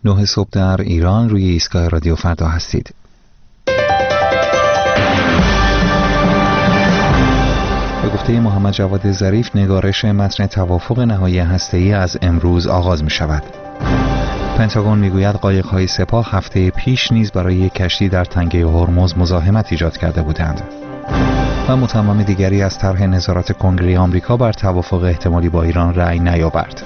9 صبح در ایران روی ایستگاه رادیو فردا هستید. به گفته محمد جواد ظریف، نگارش متن توافق نهایی هسته‌ای از امروز آغاز می شود. پنتاگون میگوید قایق‌های سپاه هفته پیش نیز برای یک کشتی در تنگه هرمز مزاحمت ایجاد کرده بودند. و متمم دیگری از طرح نظارت کنگره آمریکا بر توافق احتمالی با ایران رأی نیاورد.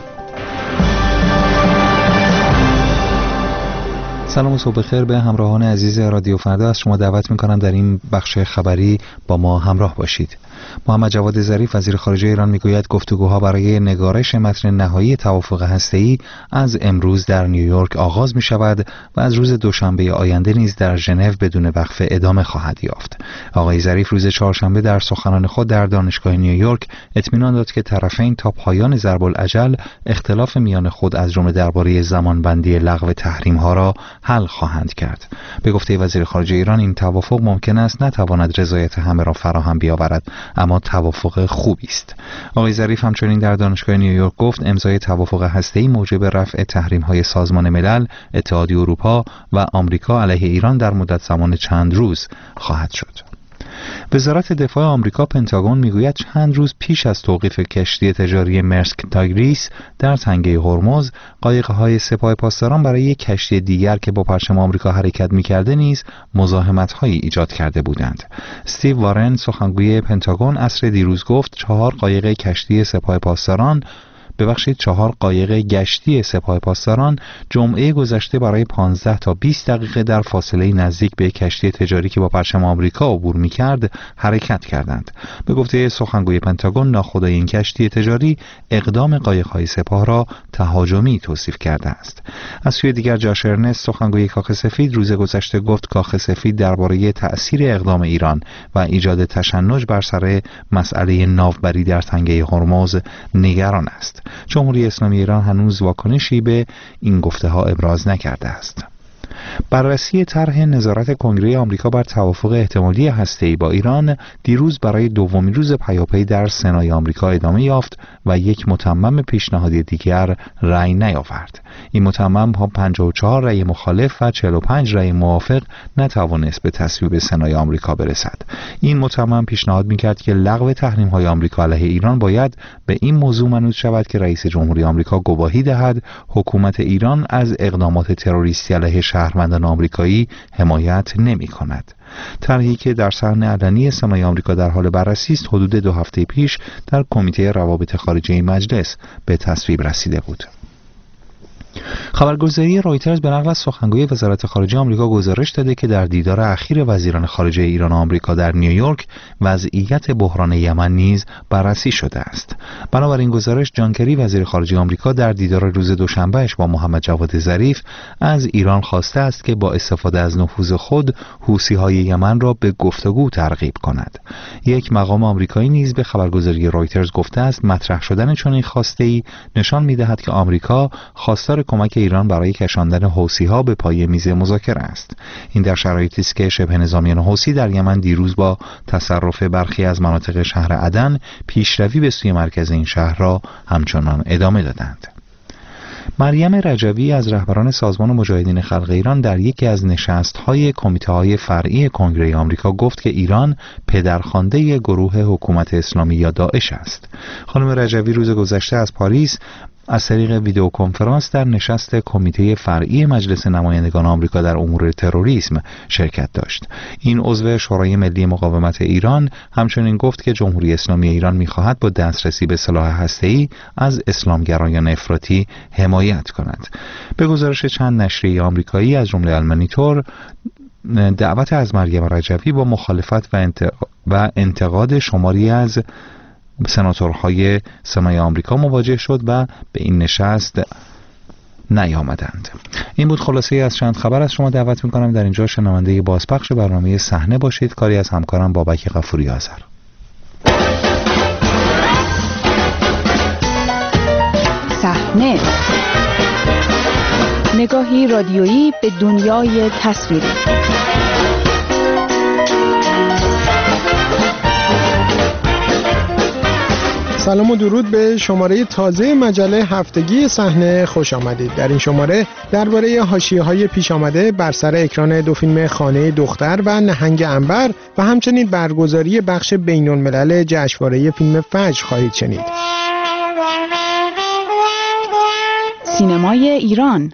سلام و صبح بخیر به همراهان عزیز رادیو فردا. از شما دعوت می‌کنم در این بخش خبری با ما همراه باشید. محمد جواد ظریف وزیر خارجه ایران میگوید گفتگوها برای نگارش متن نهایی توافق هسته‌ای از امروز در نیویورک آغاز می شود و از روز دوشنبه آینده نیز در ژنو بدون وقفه ادامه خواهد یافت. آقای ظریف روز چهارشنبه در سخنان خود در دانشگاه نیویورک اطمینان داد که طرفین تا پایان ضرب الاجل اختلاف میان خود از جمله درباره زمانبندی لغو تحریم‌ها را حل خواهند کرد. به گفته وزیر خارجه ایران این توافق ممکن است نتواند رضایت همه را فراهم بیاورد، اما توافق خوبی است. آقای ظریف همچنین در دانشگاه نیویورک گفت امضای توافق هسته‌ای موجب رفع تحریم‌های سازمان ملل، اتحادیه اروپا و آمریکا علیه ایران در مدت زمان چند روز خواهد شد. وزارت دفاع آمریکا پنتاگون میگوید چند روز پیش از توقیف کشتی تجاری مرسک تاگریس در تنگه هرمز، قایق‌های سپاه پاسداران برای یک کشتی دیگر که با پرچم آمریکا حرکت می‌کرده نیز مزاحمت‌هایی ایجاد کرده بودند. استیو وارن سخنگوی پنتاگون عصر دیروز گفت 4 قایق گشتی سپاه پاسداران جمعه گذشته برای 15 تا 20 دقیقه در فاصله نزدیک به کشتی تجاری که با پرچم آمریکا عبور می‌کرد حرکت کردند. به گفته سخنگوی پنتاگون، ناخدای این کشتی تجاری اقدام قایق‌های سپاه را تهاجمی توصیف کرده است. از سوی دیگر جاش ارنست سخنگوی کاخ سفید روز گذشته گفت کاخ سفید درباره تأثیر اقدام ایران و ایجاد تشنج بر سر مسئله ناوبری در تنگه هرمز نگران است. جمهوری اسلامی ایران هنوز واکنشی به این گفته‌ها ابراز نکرده است. بررسی طرح نظارت کنگره آمریکا بر توافق احتمالی هسته‌ای با ایران دیروز برای دومین روز پیاپی در سنای آمریکا ادامه یافت و یک متمم پیشنهادی دیگر رأی نیاورد. این متمم با 54 رأی مخالف و 45 رأی موافق نتوانست به تصویب سنای آمریکا برسد. این متمم پیشنهاد می‌کرد که لغو تحریم‌های آمریکا علیه ایران باید به این موضوع منوط شود که رئیس جمهوری آمریکا گواهی دهد حکومت ایران از اقدامات تروریستی علیه شهروندان آمریکایی حمایت نمی‌کند. طرحی که در صحن علنی سنای آمریکا در حال بررسی است، حدود 2 هفته پیش در کمیته روابط خارجه مجلس به تصویب رسیده بود. خبرگزاری رایترز به نقل از سخنگوی وزارت خارجه آمریکا گزارش داده که در دیدار اخیر وزیران خارجه ایران و آمریکا در نیویورک وضعیت بحران یمن نیز بررسی شده است. بنابراین گزارش، جان کری وزیر خارجه آمریکا در دیدار روز دوشنبهش با محمد جواد ظریف از ایران خواسته است که با استفاده از نفوذ خود حوثی‌های یمن را به گفتگو ترغیب کند. یک مقام آمریکایی نیز به خبرگزاری رایترز گفته است مطرح شدن چنین خواسته‌ای نشان می‌دهد که آمریکا خواستار کمک ایران برای کشاندن حوثی‌ها به پای میز مذاکره است. این در شرایطی است که شبه نظامیان حوثی در یمن دیروز با تصرف برخی از مناطق شهر عدن پیشروی به سوی مرکز این شهر را همچنان ادامه دادند. مریم رجوی از رهبران سازمان مجاهدین خلق ایران در یکی از نشست‌های کمیته‌های فرعی کنگره آمریکا گفت که ایران پدرخوانده گروه حکومت اسلامی یا داعش است. خانم رجوی روز گذشته از پاریس از طریق ویدئو کنفرانس در نشست کمیته فرعی مجلس نمایندگان آمریکا در امور تروریسم شرکت داشت. این عضو شورای ملی مقاومت ایران همچنین گفت که جمهوری اسلامی ایران می‌خواهد با دسترسی به سلاح هسته‌ای از اسلامگرایان افراطی حمایت کند. به گزارش چند نشریه آمریکایی از جمله المانیتور، دعوت از مریم رجوی با مخالفت و انتقاد شماری از سناتورهای سنای آمریکا مواجه شد و به این نشست نیامدند. این بود خلاصه از چند خبر. از شما دعوت میکنم در اینجا شنونده بازپخش برنامه صحنه باشید، کاری از همکارم بابک غفوری آذر. صحنه، نگاهی رادیویی به دنیای تصویری. سلام و درود به شماره تازه مجله هفتگی صحنه خوش آمدید. در این شماره درباره حاشیه‌های پیش آمده بر سر اکران دو فیلم خانه دختر و نهنگ عنبر و همچنین برگزاری بخش بین‌الملل جشنواره فیلم فجر خواهید شنید. سینمای ایران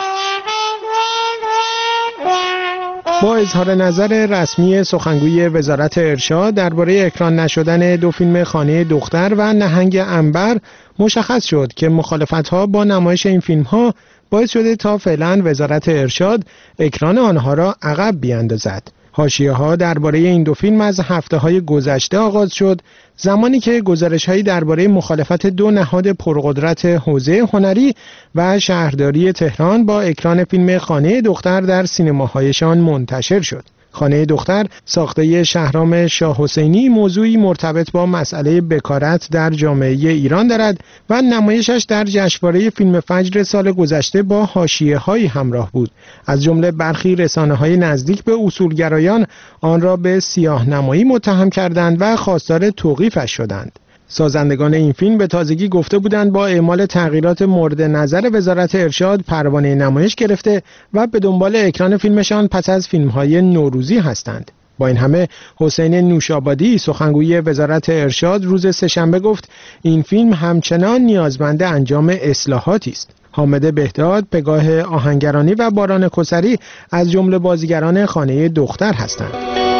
با اظهار نظر رسمی سخنگوی وزارت ارشاد درباره اکران نشدن دو فیلم خانه دختر و نهنگ عنبر مشخص شد که مخالفت‌ها با نمایش این فیلم‌ها باعث شده تا فعلا وزارت ارشاد اکران آنها را عقب بیاندازد. حاشیه‌ها درباره این دو فیلم از هفته‌های گذشته آغاز شد، زمانی که گزارش‌هایی درباره مخالفت دو نهاد پرقدرت حوزه هنری و شهرداری تهران با اکران فیلم خانه دختر در سینماهایشان منتشر شد. خانه دختر ساخته شهرام شاه حسینی موضوعی مرتبط با مسئله بکارت در جامعه ایران دارد و نمایشش در جشنواره فیلم فجر سال گذشته با حاشیه‌هایی همراه بود. از جمله برخی رسانه‌های نزدیک به اصولگرایان آن را به سیاه‌نمایی متهم کردند و خواستار توقیفش شدند. سازندگان این فیلم به تازگی گفته بودند با اعمال تغییرات مورد نظر وزارت ارشاد پروانه نمایش گرفته و به دنبال اکران فیلمشان پس از فیلم‌های نوروزی هستند. با این همه حسین نوشابادی سخنگوی وزارت ارشاد روز سه‌شنبه گفت این فیلم همچنان نیازمند انجام اصلاحاتی است. حامد بهداد، پگاه آهنگرانی و باران کسری از جمله بازیگران خانه دختر هستند.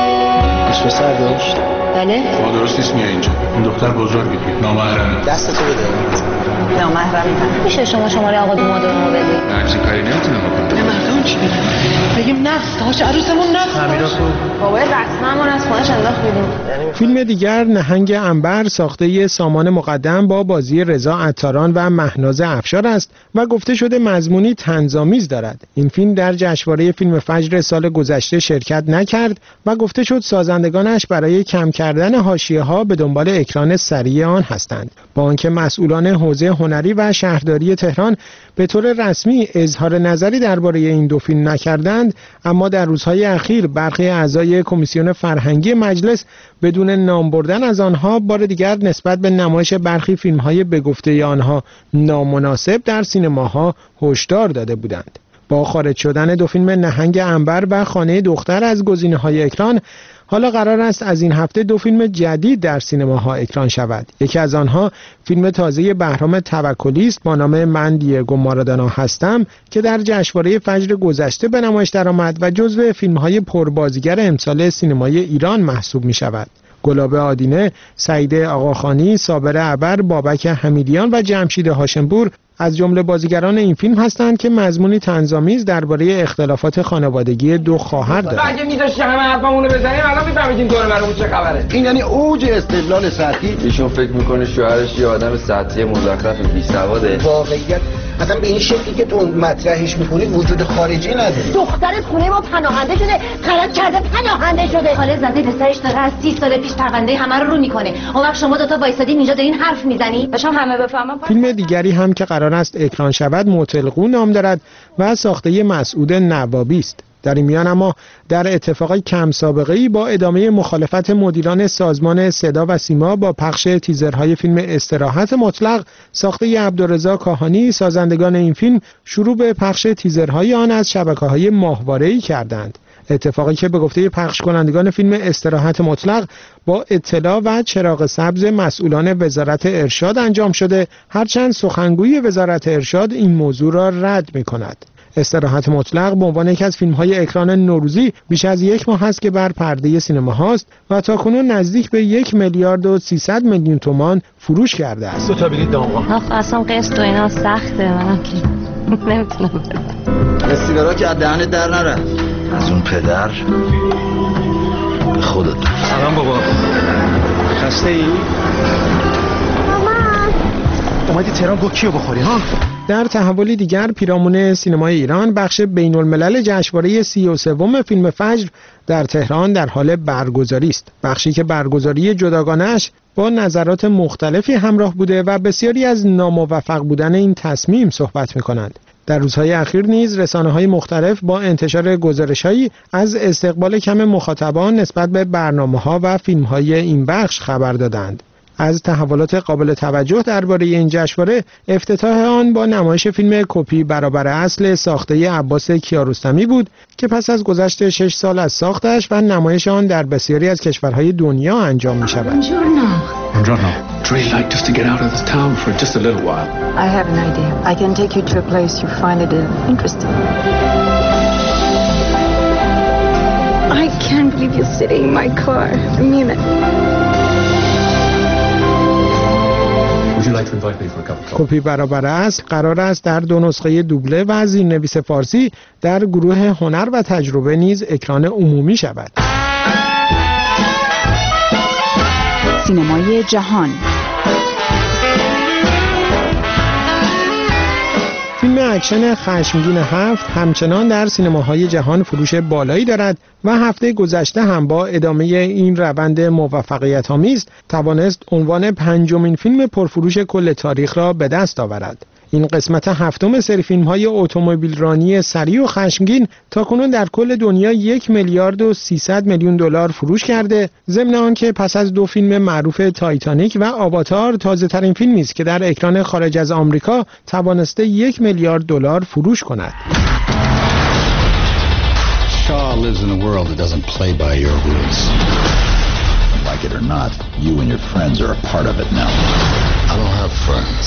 پسر داشت؟ بله؟ شما درست نیست میای اینجا. این دختر بزرگی نامحرمه. دستتو بده. نامحرمه. میشه شما شماره آقا دومادونو بدید؟ همچین کاری نمیتونم بکنم. نه مردم چی بگیم؟ بگیم نه، تاج عروسمون نه. همینا تو. بابا رسممون از خونش انداخت بیرون. فیلم دیگر نهنگ عنبر ساخته سامان مقدم با بازی رضا عطاران و مهناز افشار است و گفته شده مضمونی طنزآمیز دارد. این فیلم در جشنواره فیلم فجر سال گذشته شرکت نکرد و گفته شد سازندگانش برای کم کردن حاشیه‌ها به دنبال اکران سریع آن هستند. با آنکه مسئولان حوزه هنری و شهرداری تهران به طور رسمی اظهار نظری درباره این دو فیلم نکردند، اما در روزهای اخیر برخی اعضای کمیسیون فرهنگی مجلس بدون نام بردن از آنها بار دیگر نسبت به نمایش برخی فیلم‌های به گفته آنها نامناسب در سینماها هشدار داده بودند. با خارج شدن دو فیلم نهنگ عنبر و خانه دختر از گزینه‌های اکران، حالا قرار است از این هفته دو فیلم جدید در سینماها اکران شود. یکی از آنها فیلم تازه بهرام توکلی است با نام من دیگو مارادونا هستم که در جشنواره فجر گذشته به نمایش درآمد و جزو فیلم‌های پربازیگر امسال سینمای ایران محسوب می‌شود. گلاب آدینه، سعید آقاخانی، صابر ابر، بابک حمیدیان و جمشید هاشمپور از جمله بازیگران این فیلم هستند که مضمونی طنزآمیز درباره اختلافات خانوادگی دو خواهر دارند. اگه می‌ذاشتی همه حرفمون رو بزنیم الان می‌فهمیدیم دور برامون چه خبره. این یعنی اوج استدلال سطحی. ایشون فکر می‌کنه شوهرش یه آدم سطحی مزخرف بی‌سواده. واقعیت اصلا به این شکلی که تو مطرحش می‌کنی وجود خارجی نداره. دخترت خونه ما پناهنده شده، غلط کرده پناهنده شده. خاله زده پسرش داره از 30 سال پیش پرونده همه رو می‌کنه. اون وقت شما دو تا وایسادین اینجا دارین حرف می‌زنی؟ باشم همه بفهمن. فیلم دیگری هم که قرار است اکران شود معطلقو نام دارد و ساخته مسعود نوابی است. در این میان اما در اتفاقی کم سابقه‌ای با ادامه مخالفت مدیران سازمان صدا و سیما با پخش تیزرهای فیلم استراحت مطلق ساخته عبدالرضا کاهانی، سازندگان این فیلم شروع به پخش تیزرهای آن از شبکه‌های ماهواره‌ای کردند. اتفاقی که به گفته پخش کنندگان فیلم استراحت مطلق با اطلاع و چراغ سبز مسئولان وزارت ارشاد انجام شده، هرچند سخنگوی وزارت ارشاد این موضوع را رد می‌کند. استراحت مطلق به عنوان یکی از فیلم‌های اکران نوروزی بیش از یک ماه است که بر پرده سینما هاست و تاکنون نزدیک به 1 میلیارد و 300 میلیون تومان فروش کرده است. دو تا بلیط دامغان. اصلا قسط و اینا سخته، منم که نمیتونم بدم. سیگارا که از دهنت در نره. از اون پدر به خودت. سلام بابا. خسته ای؟ اومدی تهران گوکیو بخوری ها؟ در تحولی دیگر پیرامون سینمای ایران بخش بین‌الملل جشنواره 33 فیلم فجر در تهران در حال برگزاری است. بخشی که برگزاری جداگانه‌اش با نظرات مختلفی همراه بوده و بسیاری از ناموفق بودن این تصمیم صحبت می‌کنند. در روزهای اخیر نیز رسانه‌های مختلف با انتشار گزارش‌هایی از استقبال کم مخاطبان نسبت به برنامه‌ها و فیلم‌های این بخش خبر دادند. از تحولات قابل توجه درباره این جشنواره افتتاح آن با نمایش فیلم کپی برابر اصل ساخته عباس کیارستمی بود که پس از گذشت 6 سال از ساختش و نمایش آن در بسیاری از کشورهای دنیا انجام می شود. Buongiorno. Trey like us to get out of this town for just a little while. I have an idea. I can take you to a place you find it interesting. I can't believe you're sitting in my car. I mean it. Would you like to invite me for a cup of coffee? کپی برابر اصل قرار است در 2 نسخه دوبله و زیرنویس فارسی در گروه هنر و تجربه نیز اکران عمومی شود. سینمای جهان. فیلم اکشن خشمگین 7 همچنان در سینماهای جهان فروش بالایی دارد و هفته گذشته هم با ادامه این روند موفقیت‌آمیز توانست عنوان 5مین فیلم پرفروش کل تاریخ را به دست آورد. این قسمت 7م سری فیلم‌های اتومبیل رانی سریع و خشمگین تاکنون در کل دنیا 1 میلیارد و 300 میلیون دلار فروش کرده، ضمن آنکه پس از 2 فیلم معروف تایتانیک و آواتار تازه‌ترین فیلمی است که در اکران خارج از آمریکا توانسته 1 میلیارد دلار فروش کند. Shaw lives in a world that doesn't play by your rules. Like it or not, you and your friends are a part of it now. I don't have friends.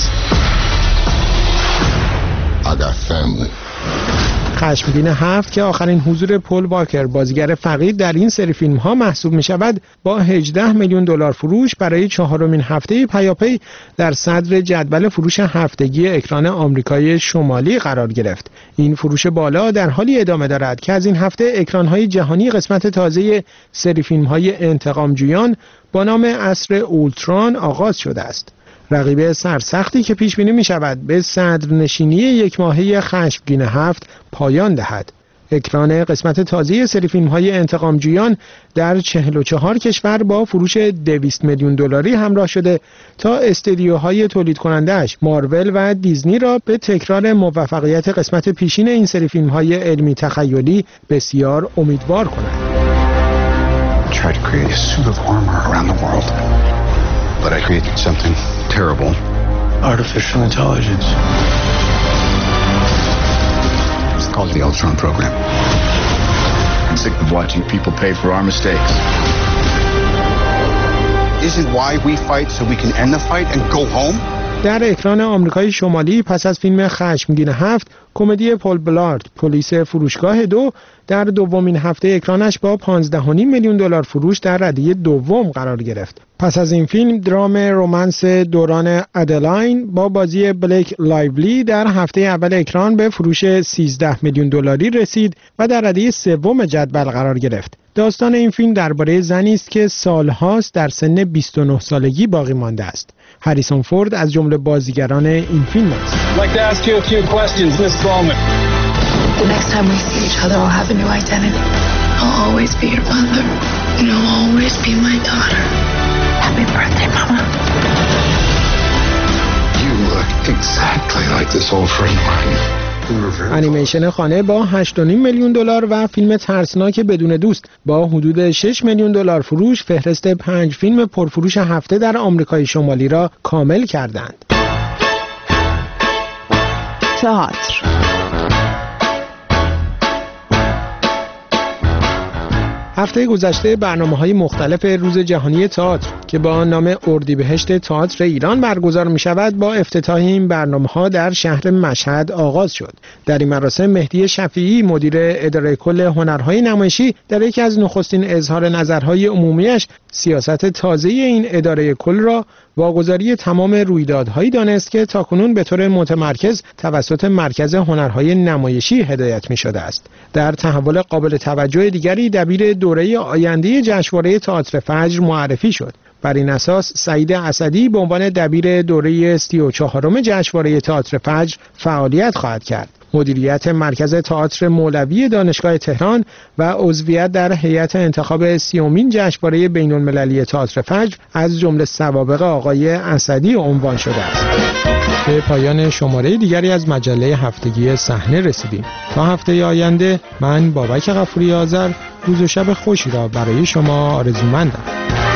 I got family. خشمگین 7 که آخرین حضور پل واکر بازیگر فقید در این سری فیلم ها محسوب می شود با 18 میلیون دلار فروش برای 4مین هفته پیاپی در صدر جدول فروش هفتگی اکران آمریکای شمالی قرار گرفت. این فروش بالا در حالی ادامه دارد که از این هفته اکران های جهانی قسمت تازه سری فیلم های انتقامجویان با نام عصر اولتران آغاز شده است. رقیب سرسختی که پیش بینی می شود به صدرنشینی 1 ماهه خشمگین 7 پایان دهد. اکران قسمت تازه سری فیلم های انتقامجویان در 44 کشور با فروش 200 میلیون دلاری همراه شده تا استدیوهای تولید کننده‌اش مارول و دیزنی را به تکرار موفقیت قسمت پیشین این سری فیلم های علمی تخیلی بسیار امیدوار کند. But I created something terrible. Artificial intelligence. It's called the Ultron program. I'm sick of watching people pay for our mistakes. Isn't why we fight so we can end the fight and go home? در اکران آمریکای شمالی پس از فیلم خشمگین 7 کمدی پل بلارد پلیس فروشگاه 2 در 2مین هفته اکرانش با 15.5 میلیون دلار فروش در رده دوم قرار گرفت. پس از این فیلم درام رمانس دوران ادلاین با بازی بلیک لایولی در هفته اول اکران به فروش 13 میلیون دلاری رسید و در رده سوم جدول قرار گرفت. داستان این فیلم درباره زنی است که سالهاست در سن 29 سالگی باقی مانده است. هریسون فورد از جمله بازیگران این فیلم است. The next time we see each other, I'll have a new identity. I'll always be your mother, and you'll always be my daughter. Happy birthday, Mama. You look exactly like this old friend of mine. انیمیشن خانه با 8.5 میلیون دلار و فیلم ترسناک بدون دوست با حدود 6 میلیون دلار فروش فهرست 5 فیلم پرفروش هفته در آمریکای شمالی را کامل کردند. تئاتر. هفته گذشته برنامه‌های مختلف روز جهانی تئاتر که با نام اردیبهشت تئاتر ایران برگزار می‌شود با افتتاح این برنامه‌ها در شهر مشهد آغاز شد. در این مراسم مهدی شفیعی مدیر اداره کل هنرهای نمایشی در یکی از نخستین اظهار نظرهای عمومیش سیاست تازه این اداره کل را واگذاری تمام رویدادهایی دانست که تاکنون به طور متمرکز توسط مرکز هنرهای نمایشی هدایت می‌شده است. در تحول قابل توجه دیگری دبیر دوره آینده جشنواره تئاتر فجر معرفی شد. بر این اساس سعید اسدی به عنوان دبیر دوره 34م جشنواره تئاتر فجر فعالیت خواهد کرد. مدیریت مرکز تئاتر مولوی دانشگاه تهران و عضویت در هیئت انتخاب 30مین جشنواره بین‌المللی تئاتر فجر از جمله سوابق آقای اسدی عنوان شده است. به پایان شماره دیگری از مجله هفتگی صحنه رسیدیم. تا هفته آینده من بابک غفوری آذر روز و شب خوشی را برای شما آرزومندم.